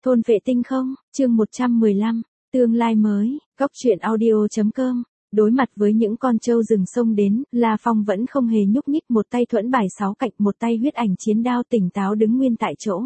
Thôn vệ tinh không, chương 115, tương lai mới, góc truyện audio.com. Đối mặt với những con trâu rừng xông đến, La Phong vẫn không hề nhúc nhích, một tay thuẫn bài 6 cạnh, một tay huyết ảnh chiến đao tỉnh táo đứng nguyên tại chỗ.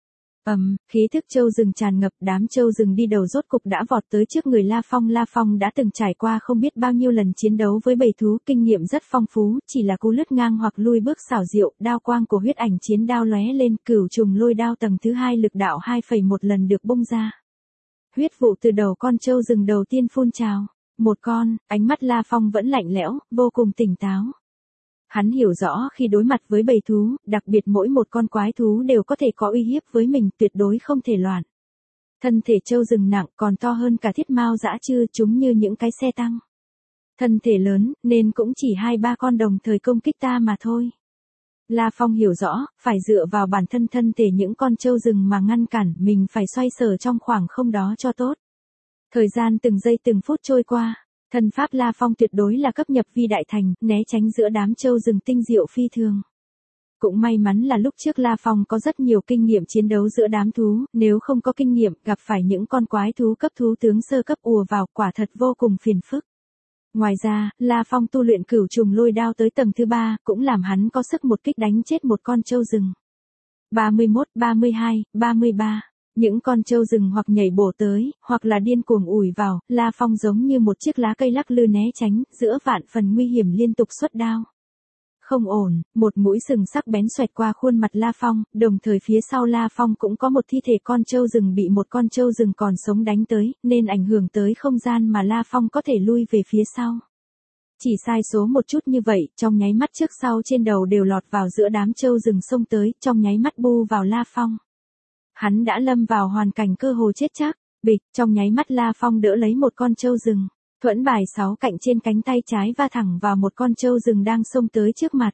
Khí thức trâu rừng tràn ngập, đám trâu rừng đi đầu rốt cục đã vọt tới trước người La Phong. La Phong đã từng trải qua không biết bao nhiêu lần chiến đấu với bầy thú, kinh nghiệm rất phong phú, chỉ là cú lướt ngang hoặc lui bước xảo diệu, đao quang của huyết ảnh chiến đao lóe lên, cửu trùng lôi đao tầng thứ 2 lực đạo 2,1 lần được bung ra. Huyết vụ từ đầu con trâu rừng đầu tiên phun trào. Một con, ánh mắt La Phong vẫn lạnh lẽo, vô cùng tỉnh táo. Hắn hiểu rõ khi đối mặt với bầy thú, đặc biệt mỗi một con quái thú đều có thể có uy hiếp với mình, tuyệt đối không thể loạn. Thân thể trâu rừng nặng còn to hơn cả thiết mao dã chư, chúng như những cái xe tăng. Thân thể lớn, nên cũng chỉ 2-3 con đồng thời công kích ta mà thôi. La Phong hiểu rõ, phải dựa vào bản thân thân thể những con trâu rừng mà ngăn cản, mình phải xoay sở trong khoảng không đó cho tốt. Thời gian từng giây từng phút trôi qua, thân pháp La Phong tuyệt đối là cấp nhập vi đại thành, né tránh giữa đám trâu rừng tinh diệu phi thường. Cũng may mắn là lúc trước La Phong có rất nhiều kinh nghiệm chiến đấu giữa đám thú, nếu không có kinh nghiệm, gặp phải những con quái thú cấp thú tướng sơ cấp ùa vào, quả thật vô cùng phiền phức. Ngoài ra, La Phong tu luyện cửu trùng lôi đao tới tầng thứ 3, cũng làm hắn có sức một kích đánh chết một con trâu rừng. 31, 32, 33. Những con trâu rừng hoặc nhảy bổ tới, hoặc là điên cuồng ủi vào, La Phong giống như một chiếc lá cây lắc lư né tránh, giữa vạn phần nguy hiểm liên tục xuất đao. Không ổn, một mũi sừng sắc bén xoẹt qua khuôn mặt La Phong, đồng thời phía sau La Phong cũng có một thi thể con trâu rừng bị một con trâu rừng còn sống đánh tới, nên ảnh hưởng tới không gian mà La Phong có thể lui về phía sau. Chỉ sai số một chút như vậy, trong nháy mắt trước sau trên đầu đều lọt vào giữa đám trâu rừng xông tới, trong nháy mắt bu vào La Phong. Hắn đã lâm vào hoàn cảnh cơ hồ chết chắc, bịch, trong nháy mắt La Phong đỡ lấy một con trâu rừng, thuẫn bài 6 cạnh trên cánh tay trái va thẳng vào một con trâu rừng đang xông tới trước mặt.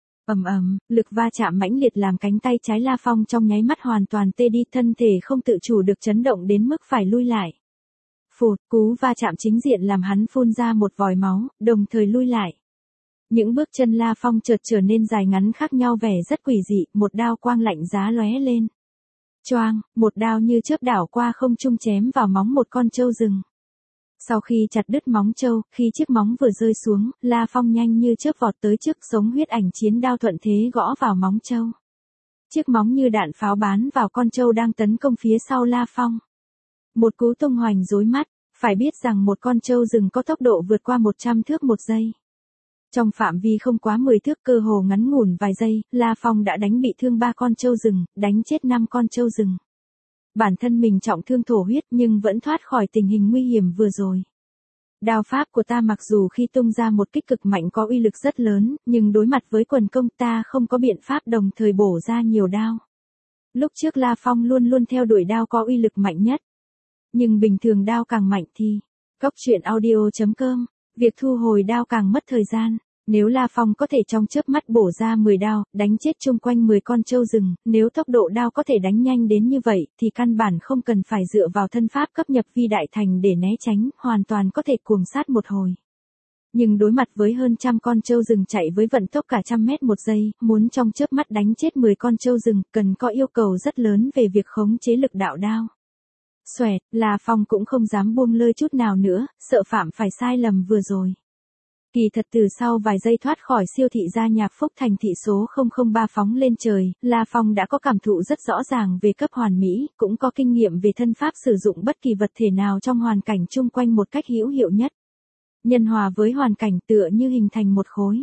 Lực va chạm mãnh liệt làm cánh tay trái La Phong trong nháy mắt hoàn toàn tê đi, thân thể không tự chủ được chấn động đến mức phải lui lại. Phụt, cú va chạm chính diện làm hắn phun ra một vòi máu, đồng thời lui lại. Những bước chân La Phong chợt trở nên dài ngắn khác nhau, vẻ rất quỷ dị, một đao quang lạnh giá lóe lên. Choang, một đao như chớp đảo qua không trung chém vào móng một con trâu rừng. Sau khi chặt đứt móng trâu, khi chiếc móng vừa rơi xuống, La Phong nhanh như chớp vọt tới trước, sống huyết ảnh chiến đao thuận thế gõ vào móng trâu. Chiếc móng như đạn pháo bắn vào con trâu đang tấn công phía sau La Phong. Một cú tung hoành rối mắt, phải biết rằng một con trâu rừng có tốc độ vượt qua 100 thước một giây. Trong phạm vi không quá 10 thước, cơ hồ ngắn ngủn vài giây, La Phong đã đánh bị thương 3 con trâu rừng, đánh chết 5 con trâu rừng. Bản thân mình trọng thương thổ huyết nhưng vẫn thoát khỏi tình hình nguy hiểm vừa rồi. Đao pháp của ta mặc dù khi tung ra một kích cực mạnh có uy lực rất lớn, nhưng đối mặt với quần công ta không có biện pháp đồng thời bổ ra nhiều đao. Lúc trước La Phong luôn luôn theo đuổi đao có uy lực mạnh nhất. Nhưng bình thường đao càng mạnh thì, góc truyện audio.com, việc thu hồi đao càng mất thời gian. Nếu La Phong có thể trong chớp mắt bổ ra 10 đao, đánh chết chung quanh 10 con trâu rừng, nếu tốc độ đao có thể đánh nhanh đến như vậy, thì căn bản không cần phải dựa vào thân pháp cấp nhập vi đại thành để né tránh, hoàn toàn có thể cuồng sát một hồi. Nhưng đối mặt với hơn trăm con trâu rừng chạy với vận tốc cả 100 mét một giây, muốn trong chớp mắt đánh chết 10 con trâu rừng, cần có yêu cầu rất lớn về việc khống chế lực đạo đao. Xoẹt, La Phong cũng không dám buông lơi chút nào nữa, sợ phạm phải sai lầm vừa rồi. Kỳ thật từ sau vài giây thoát khỏi siêu thị gia nhạc Phúc Thành thị số 003 phóng lên trời, La Phong đã có cảm thụ rất rõ ràng về cấp hoàn mỹ, cũng có kinh nghiệm về thân pháp sử dụng bất kỳ vật thể nào trong hoàn cảnh chung quanh một cách hữu hiệu nhất. Nhân hòa với hoàn cảnh tựa như hình thành một khối.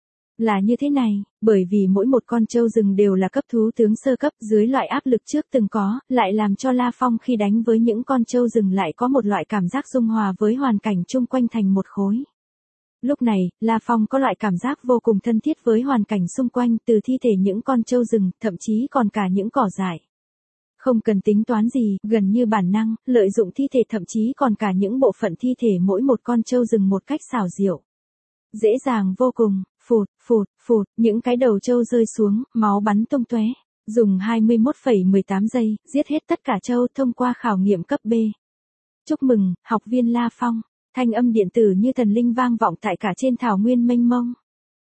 Là như thế này, bởi vì mỗi một con trâu rừng đều là cấp thú tướng sơ cấp, dưới loại áp lực trước từng có, lại làm cho La Phong khi đánh với những con trâu rừng lại có một loại cảm giác dung hòa với hoàn cảnh chung quanh thành một khối. Lúc này, La Phong có loại cảm giác vô cùng thân thiết với hoàn cảnh xung quanh, từ thi thể những con trâu rừng, thậm chí còn cả những cỏ dại. Không cần tính toán gì, gần như bản năng, lợi dụng thi thể thậm chí còn cả những bộ phận thi thể mỗi một con trâu rừng một cách xảo diệu. Dễ dàng vô cùng, phụt, những cái đầu trâu rơi xuống, máu bắn tung tóe. Dùng 21,18 giây, giết hết tất cả trâu thông qua khảo nghiệm cấp B. Chúc mừng, học viên La Phong. Thanh âm điện tử như thần linh vang vọng tại cả trên thảo nguyên mênh mông.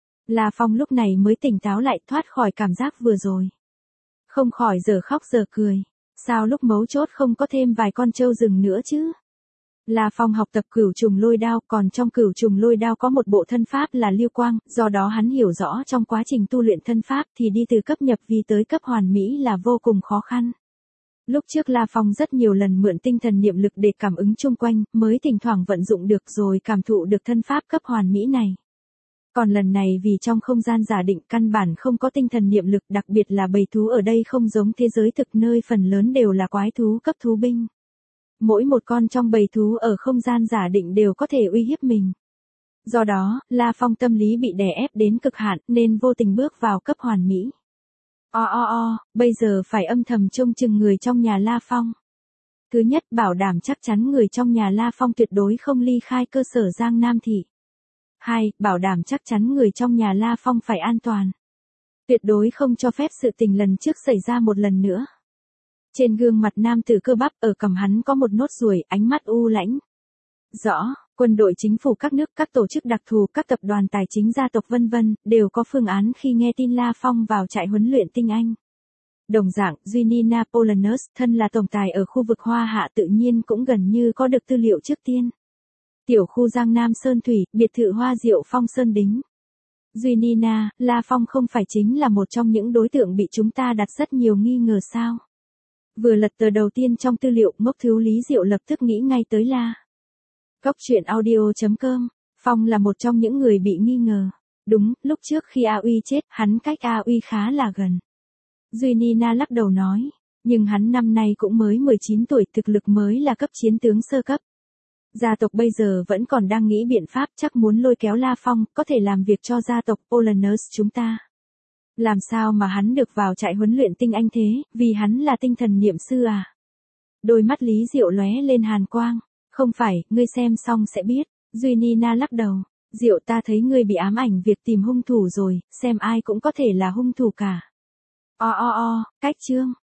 La Phong lúc này mới tỉnh táo lại, thoát khỏi cảm giác vừa rồi. Không khỏi giờ khóc giờ cười. Sao lúc mấu chốt không có thêm vài con trâu rừng nữa chứ? La Phong học tập cửu trùng lôi đao, còn trong cửu trùng lôi đao có một bộ thân pháp là Liêu Quang, do đó hắn hiểu rõ trong quá trình tu luyện thân pháp thì đi từ cấp nhập vi tới cấp hoàn mỹ là vô cùng khó khăn. Lúc trước La Phong rất nhiều lần mượn tinh thần niệm lực để cảm ứng chung quanh, mới thỉnh thoảng vận dụng được rồi cảm thụ được thân pháp cấp hoàn mỹ này. Còn lần này vì trong không gian giả định căn bản không có tinh thần niệm lực, đặc biệt là bầy thú ở đây không giống thế giới thực nơi phần lớn đều là quái thú cấp thú binh. Mỗi một con trong bầy thú ở không gian giả định đều có thể uy hiếp mình. Do đó, La Phong tâm lý bị đè ép đến cực hạn nên vô tình bước vào cấp hoàn mỹ. Bây giờ phải âm thầm trông chừng người trong nhà La Phong. Thứ nhất, bảo đảm chắc chắn người trong nhà La Phong tuyệt đối không ly khai cơ sở Giang Nam Thị. 2. Bảo đảm chắc chắn người trong nhà La Phong phải an toàn. Tuyệt đối không cho phép sự tình lần trước xảy ra một lần nữa. Trên gương mặt nam tử cơ bắp ở cằm hắn có một nốt ruồi, ánh mắt u lãnh. Rõ, quân đội chính phủ các nước, các tổ chức đặc thù, các tập đoàn tài chính gia tộc vân vân, đều có phương án khi nghe tin La Phong vào trại huấn luyện tinh anh. Đồng dạng, Junina Polanus, thân là tổng tài ở khu vực Hoa Hạ tự nhiên cũng gần như có được tư liệu trước tiên. Tiểu khu Giang Nam Sơn Thủy, biệt thự Hoa Diệu Phong Sơn Đính. Junina, La Phong không phải chính là một trong những đối tượng bị chúng ta đặt rất nhiều nghi ngờ sao? Vừa lật tờ đầu tiên trong tư liệu, ngốc thiếu Lý Diệu lập tức nghĩ ngay tới La. Góc truyện audio.com, Phong là một trong những người bị nghi ngờ. Đúng, lúc trước khi A Uy chết, hắn cách A Uy khá là gần. Junina lắc đầu nói, nhưng hắn năm nay cũng mới 19 tuổi, thực lực mới là cấp chiến tướng sơ cấp. Gia tộc bây giờ vẫn còn đang nghĩ biện pháp, chắc muốn lôi kéo La Phong, có thể làm việc cho gia tộc Polanus chúng ta. Làm sao mà hắn được vào trại huấn luyện tinh anh thế, vì hắn là tinh thần niệm sư à? Đôi mắt Lý Diệu lóe lên hàn quang. Không phải, ngươi xem xong sẽ biết. Junina lắc đầu. Diệu, ta thấy ngươi bị ám ảnh việc tìm hung thủ rồi, xem ai cũng có thể là hung thủ cả. Cách chương.